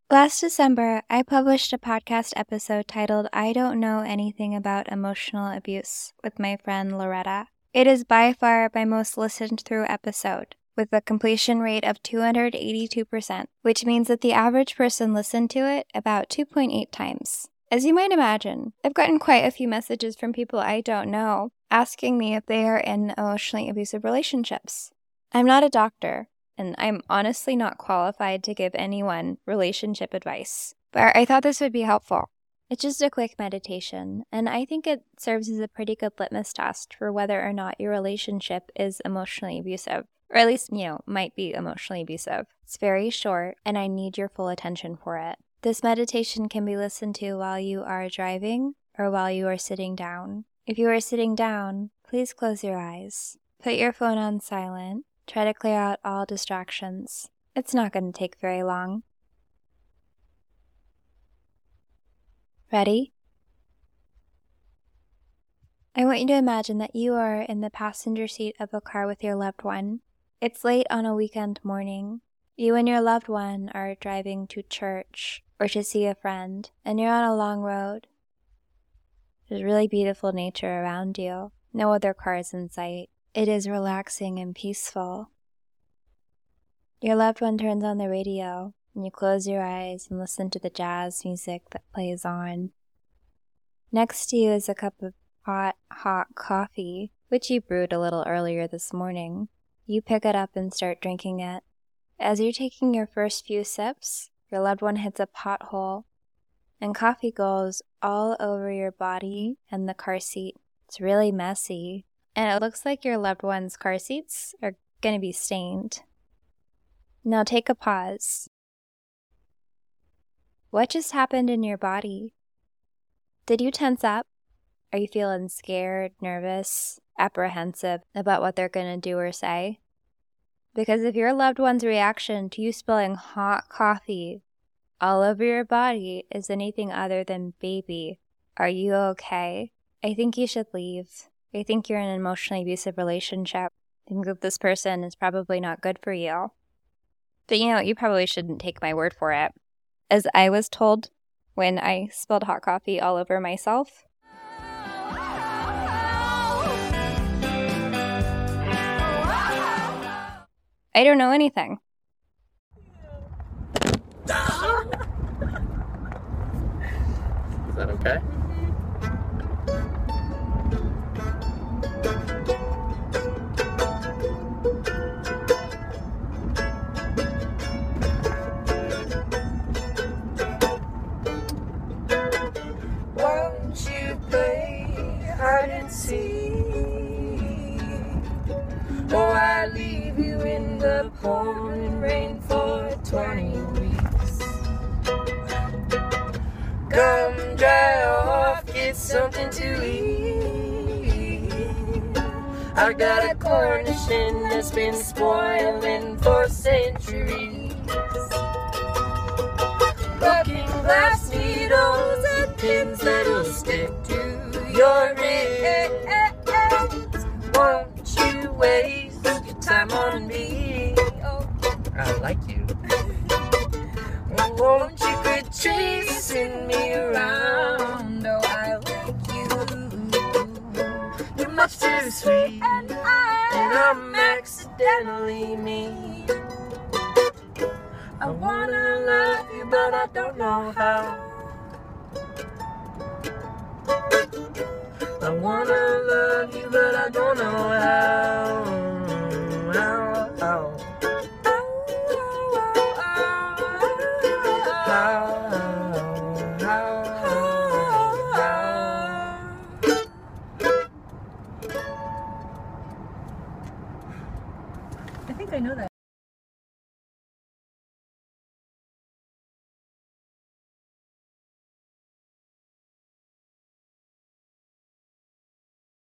Last December, I published a podcast episode titled I Don't Know Anything About Emotional Abuse with my friend Loretta. It is by far my most listened through episode, with a completion rate of 282%, which means that the average person listened to it about 2.8 times. As you might imagine, I've gotten quite a few messages from people I don't know asking me if they are in emotionally abusive relationships. I'm not a doctor, and I'm honestly not qualified to give anyone relationship advice, but I thought this would be helpful. It's just a quick meditation, and I think it serves as a pretty good litmus test for whether or not your relationship is emotionally abusive, or at least, might be emotionally abusive. It's very short, and I need your full attention for it. This meditation can be listened to while you are driving or while you are sitting down. If you are sitting down, please close your eyes. Put your phone on silent. Try to clear out all distractions. It's not going to take very long. Ready? I want you to imagine that you are in the passenger seat of a car with your loved one. It's late on a weekend morning. You and your loved one are driving to church or to see a friend, and you're on a long road. There's really beautiful nature around you. No other cars in sight. It is relaxing and peaceful. Your loved one turns on the radio, and you close your eyes and listen to the jazz music that plays on. Next to you is a cup of hot coffee, which you brewed a little earlier this morning. You pick it up and start drinking it. As you're taking your first few sips, your loved one hits a pothole, and coffee goes all over your body and the car seat. It's really messy, and it looks like your loved one's car seats are going to be stained. Now take a pause. What just happened in your body? Did you tense up? Are you feeling scared, nervous, apprehensive about what they're going to do or say? Because if your loved one's reaction to you spilling hot coffee all over your body is anything other than baby, are you okay? I think you should leave. I think you're in an emotionally abusive relationship. I think that this person is probably not good for you. But you probably shouldn't take my word for it. As I was told when I spilled hot coffee all over myself. I don't know anything. Is that okay? Won't you play hide and seek? Or I leave you in the pouring rain for 20 weeks. Come dry off, get something to eat. I got a Cornishin that's been spoiling for centuries. Looking glass needles and pins that'll stick to your ribs. Won't you waste your time on me? I like you. Won't you quit chasing me around? Oh, I like you. You're much too sweet, and I'm accidentally mean. I wanna love you, but I don't know how. I wanna love you, but I don't know how. How. I think I know that.